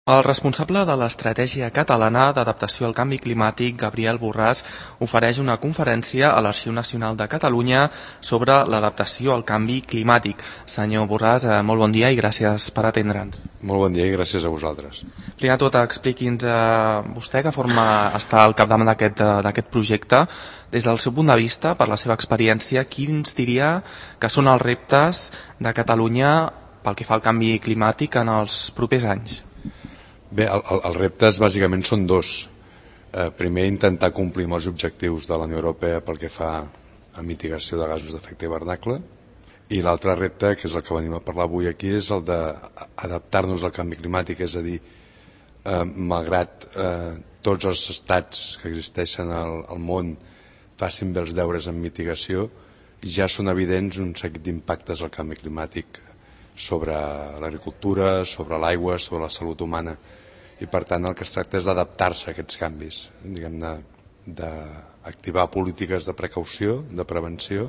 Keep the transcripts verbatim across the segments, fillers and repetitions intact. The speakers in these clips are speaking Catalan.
El responsable de l'Estratègia Catalana d'Adaptació al Canvi Climàtic, Gabriel Borràs, ofereix una conferència a l'Arxiu Nacional de Catalunya sobre l'adaptació al canvi climàtic. Senyor Borràs, eh, molt bon dia i gràcies per atendre'ns. Molt bon dia i gràcies a vosaltres. Primer de tot, expliqui'ns eh, vostè que forma està al capdavant d'aquest d'aquest projecte. Des del seu punt de vista, per la seva experiència, quins diria que són els reptes de Catalunya pel que fa al canvi climàtic en els propers anys? Bé, el, el, els reptes bàsicament són dos. Eh, primer, intentar complir amb els objectius de la Unió Europea pel que fa a mitigació de gasos d'efecte hivernacle, i l'altre repte, que és el que venim a parlar avui aquí, és el d'adaptar-nos al canvi climàtic, és a dir, eh, malgrat eh, tots els estats que existeixen al, al món facin bé els deures en mitigació, ja són evidents un seguit d'impactes al canvi climàtic sobre l'agricultura, sobre l'aigua, sobre la salut humana. I per tant el que es tracta és d'adaptar-se a aquests canvis, diguem-ne, d'activar polítiques de precaució, de prevenció,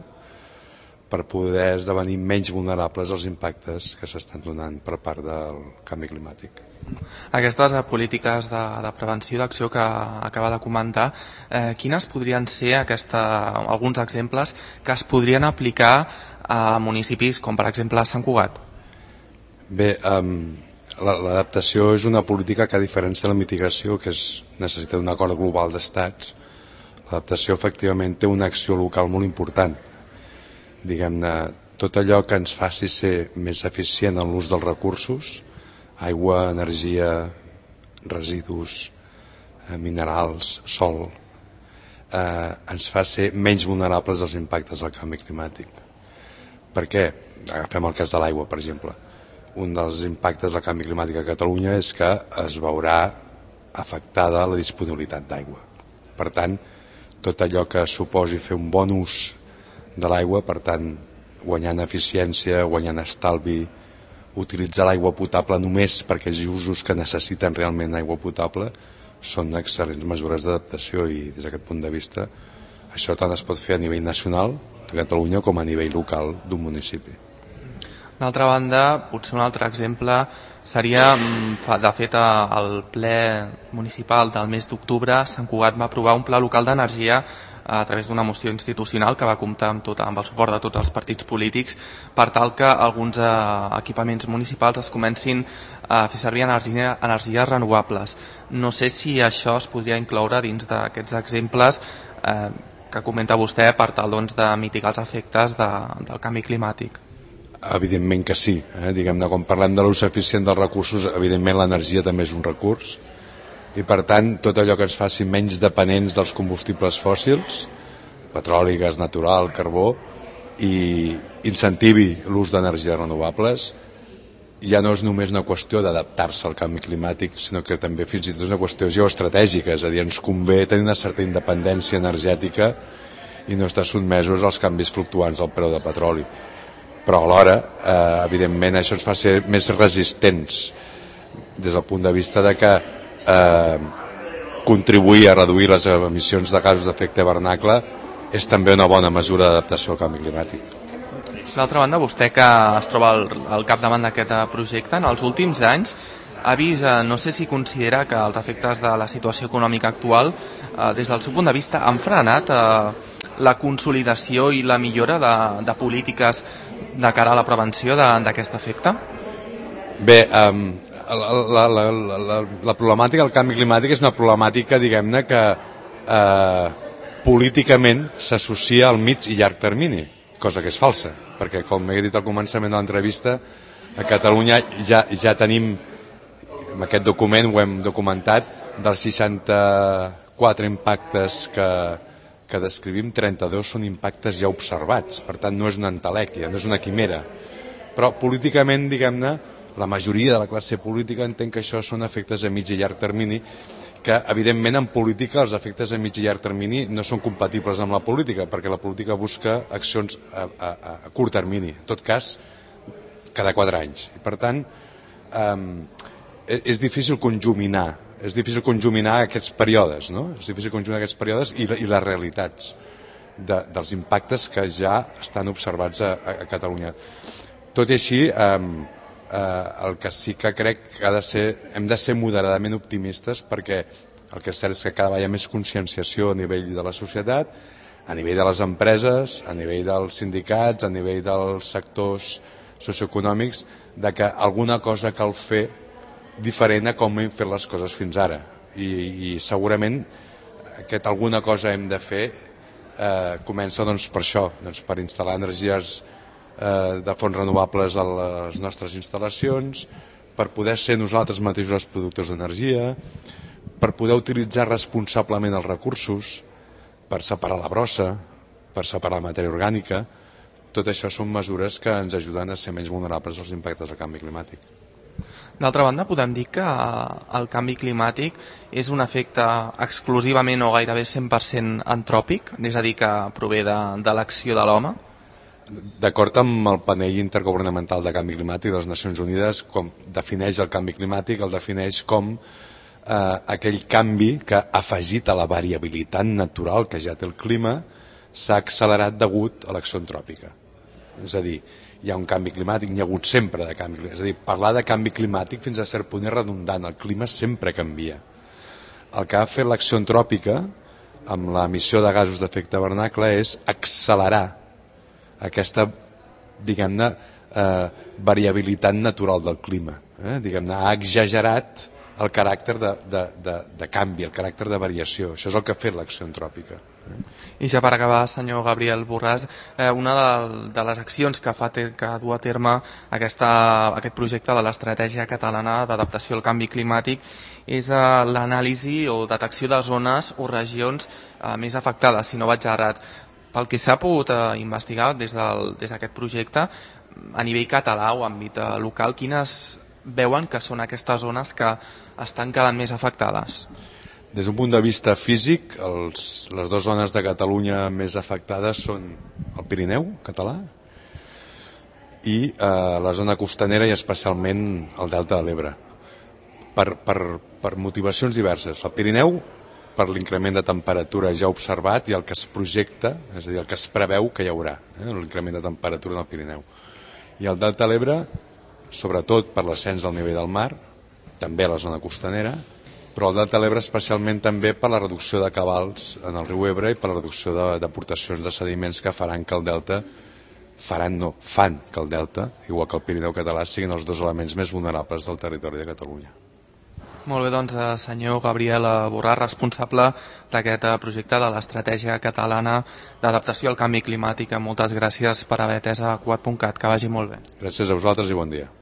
per poder esdevenir menys vulnerables als impactes que s'estan donant per part del canvi climàtic. Aquestes polítiques de, de prevenció d'acció que acaba de comentar, eh, quines podrien ser aquesta, alguns exemples que es podrien aplicar a municipis com per exemple Sant Cugat? Bé, um, l'adaptació és una política que, a diferència de la mitigació, que es necessita un acord global d'estats, l'adaptació efectivament té una acció local molt important. Diguem-ne, tot allò que ens faci ser més eficient en l'ús dels recursos, aigua, energia, residus, eh, minerals, sol, eh, ens fa ser menys vulnerables als impactes del canvi climàtic. Per què? Agafem el cas de l'aigua, per exemple. Un dels impactes del canvi climàtic a Catalunya és que es veurà afectada la disponibilitat d'aigua. Per tant, tot allò que suposi fer un bon ús de l'aigua, per tant, guanyant eficiència, guanyant estalvi, utilitzar l'aigua potable només per aquells usos que necessiten realment aigua potable, són excel·lents mesures d'adaptació, i des d'aquest punt de vista això tant es pot fer a nivell nacional de Catalunya com a nivell local d'un municipi. D'altra banda, potser un altre exemple seria, de fet, al ple municipal del mes d'octubre, Sant Cugat va aprovar un pla local d'energia a través d'una moció institucional que va comptar amb, tot, amb el suport de tots els partits polítics per tal que alguns eh, equipaments municipals es comencin a fer servir energia, energies renovables. No sé si això es podria incloure dins d'aquests exemples eh, que comenta vostè per tal doncs, de mitigar els efectes de, del canvi climàtic. Evidentment que sí, eh? Diguem-ne, quan parlem de l'ús eficient dels recursos, evidentment l'energia també és un recurs, i per tant tot allò que ens faci menys dependents dels combustibles fòssils, petroli, gas natural, carbó, i incentivi l'ús d'energies renovables, ja no és només una qüestió d'adaptar-se al canvi climàtic, sinó que també fins i tot és una qüestió geoestratègica, és a dir, ens convé tenir una certa independència energètica i no estar sotmesos als canvis fluctuants del preu de petroli. Però alhora, eh, evidentment, això ens fa ser més resistents des del punt de vista de que eh, contribuir a reduir les emissions de gasos d'efecte hivernacle és també una bona mesura d'adaptació al canvi climàtic. D'altra banda, vostè que es troba al, al capdavant d'aquest projecte, en els últims anys ha vist, eh, no sé si considera que els efectes de la situació econòmica actual, eh, des del seu punt de vista, han frenat eh, la consolidació i la millora de, de polítiques de cara a la prevenció d'aquest efecte? Bé, um, la, la, la, la, la problemàtica del canvi climàtic és una problemàtica, diguem-ne, que eh, políticament s'associa al mig i llarg termini, cosa que és falsa, perquè, com he dit al començament de l'entrevista, a Catalunya ja, ja tenim, amb aquest document ho hem documentat, dels seixanta-quatre impactes que que descrivim, trenta-dos són impactes ja observats, per tant no és una entelèquia, no és una quimera, però políticament, diguem-ne, la majoria de la classe política entén que això són efectes a mig i llarg termini, que evidentment en política els efectes a mig i llarg termini no són compatibles amb la política, perquè la política busca accions a, a, a curt termini, en tot cas cada quatre anys, i per tant eh, és difícil conjuminar és difícil conjuminar aquests períodes, no? És difícil conjuminar aquests períodes i, i les realitats de, dels impactes que ja estan observats a, a Catalunya. Tot i així, eh, Eh, el que sí que crec que ha de ser, hem de ser moderadament optimistes, perquè el que és cert és que cada vegada hi ha més conscienciació a nivell de la societat, a nivell de les empreses, a nivell dels sindicats, a nivell dels sectors socioeconòmics, de que alguna cosa cal fer diferent a com hem fet les coses fins ara. I, i segurament aquest alguna cosa hem de fer eh, comença doncs, per això, doncs, per instal·lar energies eh, de fonts renovables a les nostres instal·lacions, per poder ser nosaltres mateixos els productors d'energia, per poder utilitzar responsablement els recursos, per separar la brossa, per separar la matèria orgànica. Tot això són mesures que ens ajuden a ser menys vulnerables als impactes del canvi climàtic. D'altra banda, podem dir que el canvi climàtic és un efecte exclusivament o gairebé cent per cent antròpic, és a dir, que prové de, de l'acció de l'home? D'acord amb el panell intergovernamental de canvi climàtic de les Nacions Unides, com defineix el canvi climàtic, el defineix com eh, aquell canvi que, afegit a la variabilitat natural que ja té el clima, s'ha accelerat degut a l'acció antròpica. És a dir, hi ha un canvi climàtic, n'hi ha hagut sempre de canvi climàtic. És a dir, parlar de canvi climàtic fins a cert punt és redundant, el clima sempre canvia. El que ha fet l'acció antròpica amb l'emissió de gasos d'efecte hivernacle és accelerar aquesta, diguem-ne, eh, variabilitat natural del clima. Eh? Diguem-ne, ha exagerat el caràcter de, de, de, de canvi, el caràcter de variació. Això és el que ha fet l'acció antròpica. I ja per acabar, senyor Gabriel Borràs, eh, una de, de les accions que fa ter, que du a terme aquesta, aquest projecte de l'Estratègia Catalana d'Adaptació al Canvi Climàtic és eh, l'anàlisi o detecció de zones o regions eh, més afectades, si no vaig errat. Pel que s'ha pogut eh, investigar des del, des d'aquest projecte, a nivell català o àmbit eh, local, quines veuen que són aquestes zones que estan quedant més afectades? Des d'un punt de vista físic, els, les dues zones de Catalunya més afectades són el Pirineu català i eh, la zona costanera i especialment el Delta de l'Ebre. Per, per, per motivacions diverses. El Pirineu, per l'increment de temperatura ja observat i el que es projecta, és a dir, el que es preveu que hi haurà, eh, l'increment de temperatura en el Pirineu. I el Delta de l'Ebre, sobretot per l'ascens del nivell del mar, també a la zona costanera, però el Delta de l'Ebre especialment també per la reducció de cabals en el riu Ebre i per la reducció d'aportacions de, de sediments que faran que el delta, faran no, fan que el delta, igual que el Pirineu català, siguin els dos elements més vulnerables del territori de Catalunya. Molt bé, doncs, senyor Gabriel Borràs, responsable d'aquest projecte de l'Estratègia Catalana d'Adaptació al Canvi Climàtic. Moltes gràcies per haver atès a Quat punt cat. Que vagi molt bé. Gràcies a vosaltres i bon dia.